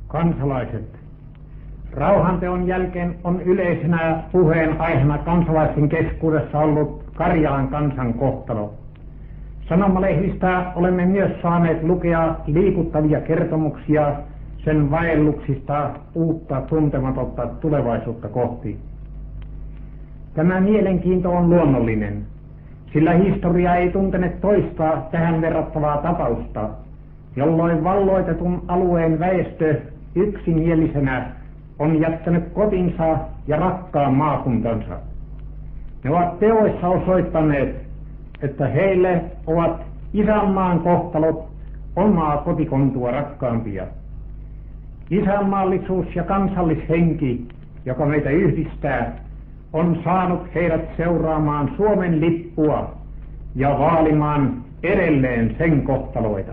Kansalaiset. Rauhanteon jälkeen on yleisenä puheenaiheena kansalaisten keskuudessa ollut Karjalan kansan kohtalo. Sanomalehdistä olemme myös saaneet lukea liikuttavia kertomuksia sen vaelluksista uutta tuntematonta tulevaisuutta kohti. Tämä mielenkiinto on luonnollinen, sillä historia ei tuntene toista tähän verrattavaa tapausta, jolloin valloitetun alueen väestö yksimielisenä on jättänyt kotinsa ja rakkaan maakuntansa. Ne ovat teoissa osoittaneet, että heille ovat isänmaan kohtalot omaa kotikontua rakkaampia. Isänmaallisuus ja kansallishenki, joka meitä yhdistää, on saanut heidät seuraamaan Suomen lippua ja vaalimaan edelleen sen kohtaloita.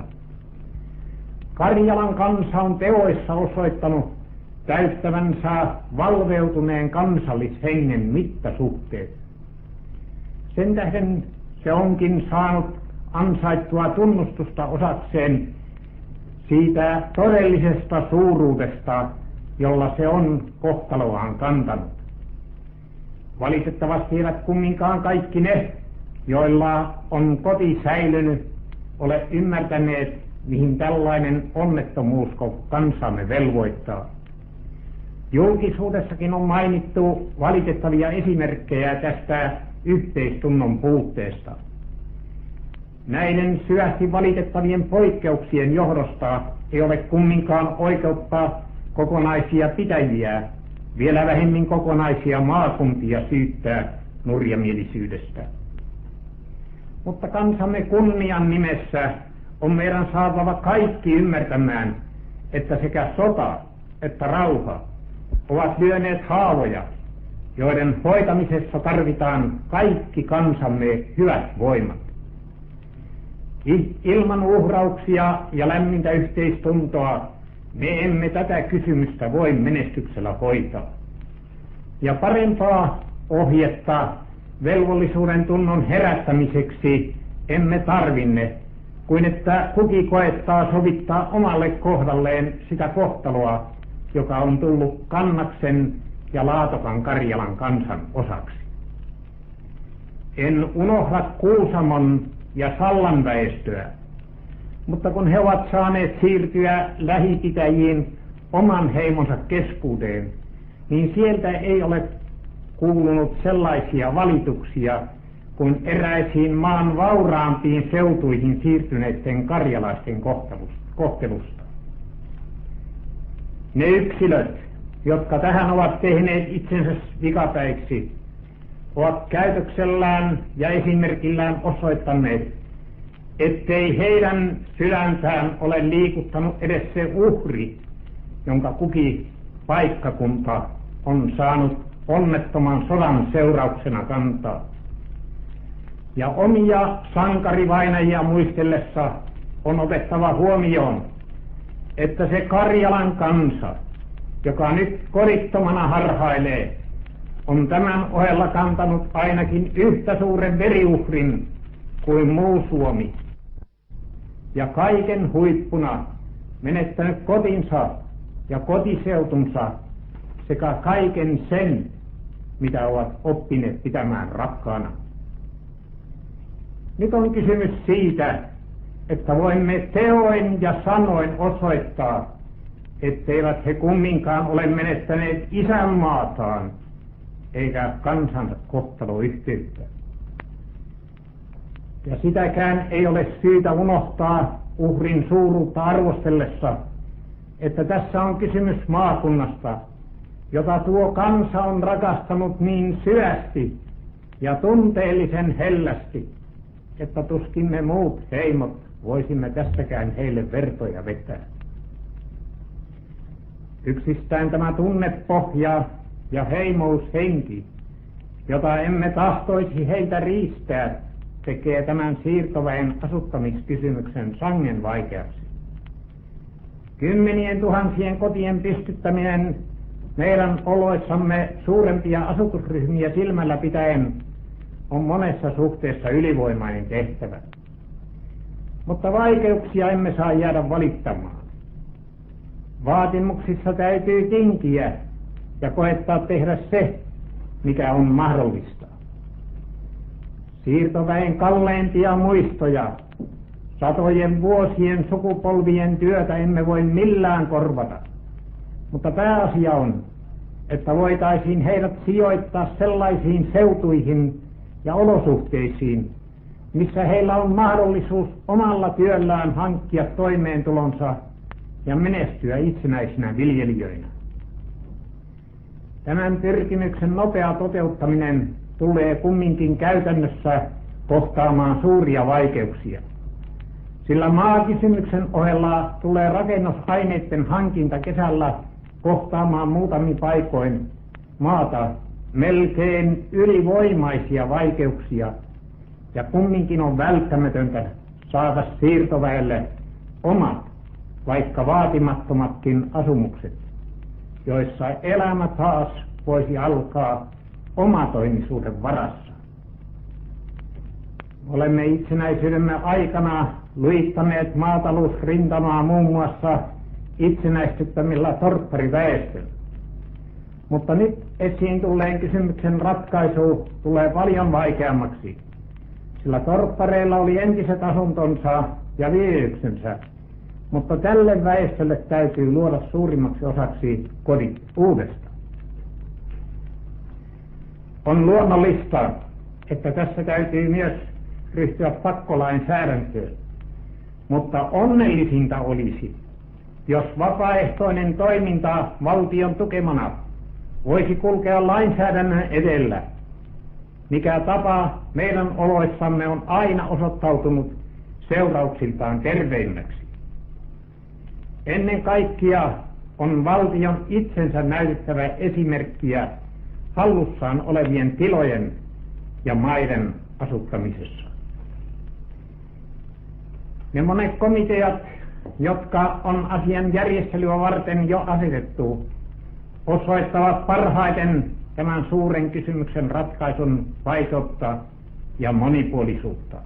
Karjalan kansa on teoissa osoittanut täyttävänsä valveutuneen kansallishengen mittasuhteet. Sen tähden se onkin saanut ansaittua tunnustusta osakseen siitä todellisesta suuruudesta, jolla se on kohtaloaan kantanut. Valitettavasti eivät kumminkaan kaikki ne, joilla on koti säilynyt, ole ymmärtäneet, mihin tällainen onnettomuus kansamme velvoittaa. Julkisuudessakin on mainittu valitettavia esimerkkejä tästä yhteistunnon puutteesta. Näiden syvästi valitettavien poikkeuksien johdosta ei ole kumminkaan oikeutta kokonaisia pitäjiä, vielä vähemmän kokonaisia maakuntia syyttää nurjamielisyydestä. Mutta kansamme kunnian nimessä on meidän saatava kaikki ymmärtämään, että sekä sota että rauha ovat lyöneet haavoja, joiden hoitamisessa tarvitaan kaikki kansamme hyvät voimat. Ilman uhrauksia ja lämmintä yhteistuntoa me emme tätä kysymystä voi menestyksellä hoitaa. Ja parempaa ohjetta velvollisuuden tunnon herättämiseksi emme tarvinne, kuin että kuki koettaa sovittaa omalle kohdalleen sitä kohtaloa, joka on tullut Kannaksen ja Laatokan Karjalan kansan osaksi. En unohda Kuusamon ja Sallan väestöä, mutta kun he ovat saaneet siirtyä lähipitäjiin oman heimonsa keskuuteen, niin sieltä ei ole kuulunut sellaisia valituksia kuin eräisiin maan vauraampiin seutuihin siirtyneiden karjalaisten kohtelusta. Ne yksilöt, jotka tähän ovat tehneet itsensä vikapäiksi, ovat käytöksellään ja esimerkillään osoittaneet, ettei heidän sydäntään ole liikuttanut edes se uhri, jonka kukin paikkakunta on saanut onnettoman sodan seurauksena kantaa. Ja omia sankarivainajia muistellessa on otettava huomioon, että se Karjalan kansa, joka nyt kodittomana harhailee, on tämän ohella kantanut ainakin yhtä suuren veriuhrin kuin muu Suomi. Ja kaiken huippuna menettänyt kotinsa ja kotiseutunsa sekä kaiken sen, mitä ovat oppineet pitämään rakkaana. Nyt on kysymys siitä, että voimme teoin ja sanoin osoittaa, etteivät he kumminkaan ole menettäneet isänmaataan eikä kansansa kohtaloyhteyttä. Ja sitäkään ei ole syytä unohtaa uhrin suuruutta arvostellessa, että tässä on kysymys maakunnasta, jota tuo kansa on rakastanut niin syvästi ja tunteellisen hellästi, että tuskin me muut heimot voisimme tässäkään heille vertoja vetää. Yksistään tämä tunnepohja ja heimoushenki, jota emme tahtoisi heiltä riistää, tekee tämän siirtoväen asuttamiskysymyksen sangen vaikeaksi. 10 000 kotien pystyttäminen meidän oloissamme suurempia asutusryhmiä silmällä pitäen on monessa suhteessa ylivoimainen tehtävä. Mutta vaikeuksia emme saa jäädä valittamaan. Vaatimuksissa täytyy tinkiä ja koettaa tehdä se, mikä on mahdollista. Siirtoväen kalleimpia muistoja, satojen vuosien sukupolvien työtä emme voi millään korvata, mutta pääasia on, että voitaisiin heidät sijoittaa sellaisiin seutuihin ja olosuhteisiin, missä heillä on mahdollisuus omalla työllään hankkia toimeentulonsa ja menestyä itsenäisinä viljelijöinä. Tämän pyrkimyksen nopea toteuttaminen tulee kumminkin käytännössä kohtaamaan suuria vaikeuksia, sillä maakysymyksen ohella tulee rakennusaineiden hankinta kesällä kohtaamaan muutamin paikoin maata melkein ylivoimaisia vaikeuksia, ja kumminkin on välttämätöntä saada siirtoväelle omat, vaikka vaatimattomatkin asumukset, joissa elämä taas voisi alkaa omatoimisuuden varassa. Olemme itsenäisyyden aikana luittaneet maatalousrintamaa muun muassa itsenäistyttämillä torppariväestöllä. Mutta nyt esiin tulleen kysymyksen ratkaisu tulee paljon vaikeammaksi, sillä torppareilla oli entiset asuntonsa ja viljelyksensä, mutta tälle väestölle täytyy luoda suurimmaksi osaksi kodit uudestaan. On luonnollista, että tässä täytyy myös ryhtyä pakkolainsäädäntöön, mutta onnellisinta olisi, jos vapaaehtoinen toiminta valtion tukemana voisi kulkea lainsäädännön edellä, mikä tapa meidän oloissamme on aina osoittautunut seurauksiltaan terveimmäksi. Ennen kaikkea on valtion itsensä näytettävä esimerkkiä hallussaan olevien tilojen ja maiden asuttamisessa. Ne monet komiteat, jotka on asian järjestelyä varten jo asetettu, osoittavat parhaiten tämän suuren kysymyksen ratkaisun vaikeutta ja monipuolisuutta.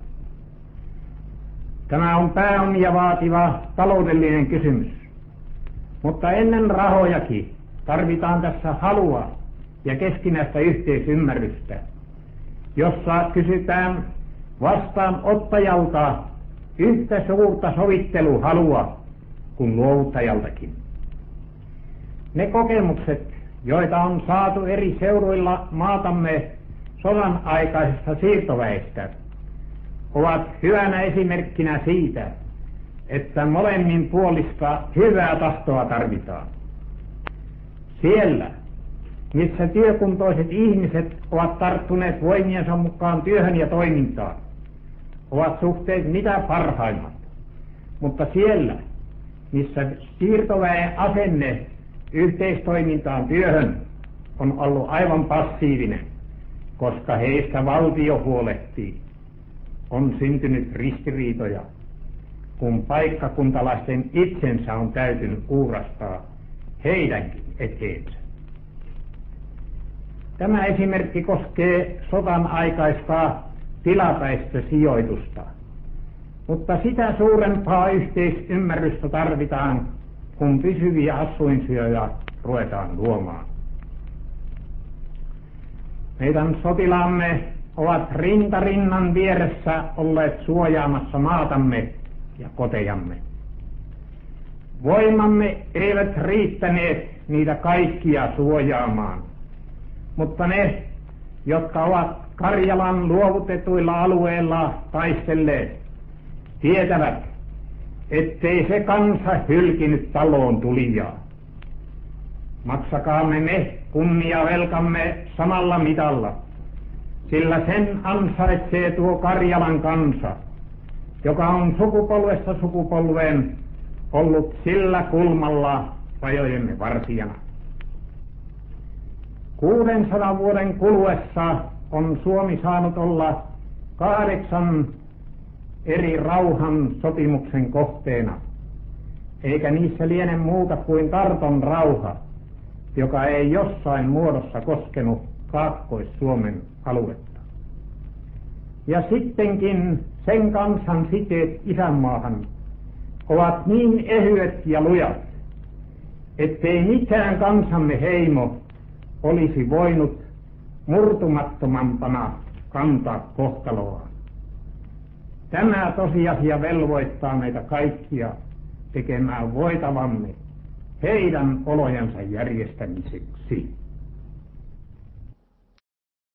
Tämä on pääomia vaativa taloudellinen kysymys, mutta ennen rahojakin tarvitaan tässä halua ja keskinäistä yhteisymmärrystä, jossa kysytään vastaanottajalta yhtä suurta sovitteluhalua kuin luovuttajaltakin. Ne kokemukset, joita on saatu eri seuduilla maatamme sodan aikaisesta siirtoväestä, ovat hyvänä esimerkkinä siitä, että molemmin puolista hyvää tahtoa tarvitaan. Siellä, missä työkuntoiset ihmiset ovat tarttuneet voimiensa mukaan työhön ja toimintaan, ovat suhteet mitä parhaimmat, mutta siellä, missä siirtoväen asenne yhteistoimintaan työhön on ollut aivan passiivinen, koska heistä valtio huolehtii, on syntynyt ristiriitoja, kun paikkakuntalaisten itsensä on täytynyt uurastaa heidänkin eteensä. Tämä esimerkki koskee sodan aikaista tilapäistä sijoitusta, mutta sitä suurempaa yhteisymmärrystä tarvitaan, kun pysyviä asuinsijoja ruvetaan luomaan. Meidän sotilaamme ovat rinta rinnan vieressä olleet suojaamassa maatamme ja kotejamme. Voimamme eivät riittäneet niitä kaikkia suojaamaan, mutta ne, jotka ovat Karjalan luovutetuilla alueilla taistelleet, tietävät, ettei se kansa hylkinyt taloon tulijaa. Maksakaamme me kunniavelkamme samalla mitalla, sillä sen ansaitsee tuo Karjalan kansa, joka on sukupolvesta sukupolveen ollut sillä kulmalla rajojemme vartijana. 600 vuoden kuluessa on Suomi saanut olla 8 eri rauhan sopimuksen kohteena, eikä niissä liene muuta kuin Tarton rauha, joka ei jossain muodossa koskenut Kaakkois-Suomen aluetta. Ja sittenkin sen kansan siteet isänmaahan ovat niin ehyet ja lujat, ettei mikään kansamme heimo olisi voinut murtumattomampana kantaa kohtaloa. Tämä tosiasia velvoittaa meitä kaikkia tekemään voitavamme heidän olojensa järjestämiseksi.